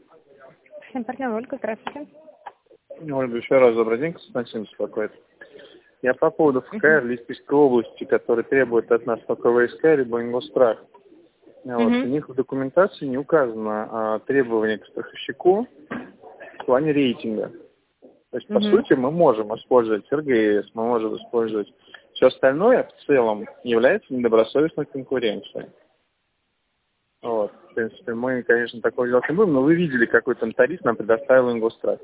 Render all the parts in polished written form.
Всем партнер Ольга, здравствуйте. Ольга, еще раз добрый день, Константин беспокоит. Я по поводу ФКР Липецкой области, который требует от нас только ВСК, либо Ингосстрах. Вот. У них в документации не указано требования к страховщику в плане рейтинга. То есть, по сути, мы можем использовать РГС, мы можем использовать все остальное в целом является недобросовестной конкуренцией. Вот. В принципе, мы, конечно, такого делать не будем, но вы видели, какой там тариф нам предоставил Ингосстрах.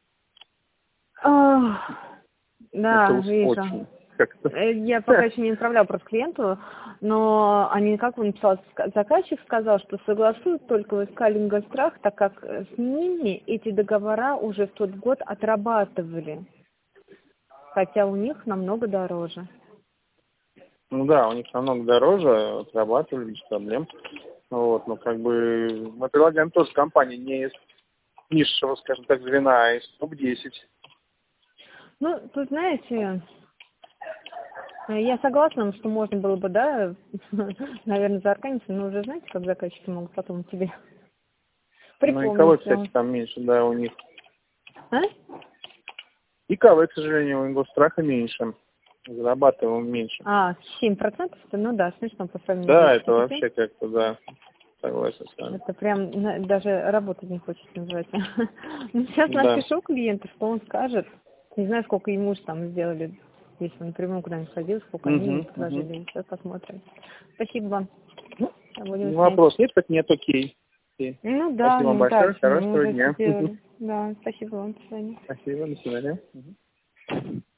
Да, вижу. Очень. Я пока еще не направляла просто клиенту, но они, как он написал, заказчик сказал, что согласуют только ВСК Ингосстрах, так как с ними эти договора уже в тот год отрабатывали, хотя у них намного дороже. Ну да, у них намного дороже, отрабатывали без проблем. Вот, но как бы мы предлагаем тоже компании не из низшего, скажем так, звена, а из топ-10. Ну, тут, знаете, я согласна, что можно было бы, да, наверное, заарканиться, но уже знаете, как заказчики могут потом тебе припомнить. Ну и КВ, кстати, там меньше, да, у них. А? И КВ, к сожалению, у Ингосстрах меньше. Зарабатываем меньше. 7%? Ну да, смешно по сравнению. Да, это вообще как-то, да, согласен с вами. Это прям даже работать не хочется, называется. Сейчас напишу клиенту, что он скажет. Не знаю, сколько ему же там сделали, если он напрямую куда-нибудь ходил, сколько они ему предложили. Сейчас посмотрим. Спасибо вам. Вопрос нет, так нет, окей. Ну да, спасибо вам большое, хорошего дня. Да, спасибо вам, до свидания. Спасибо, до свидания.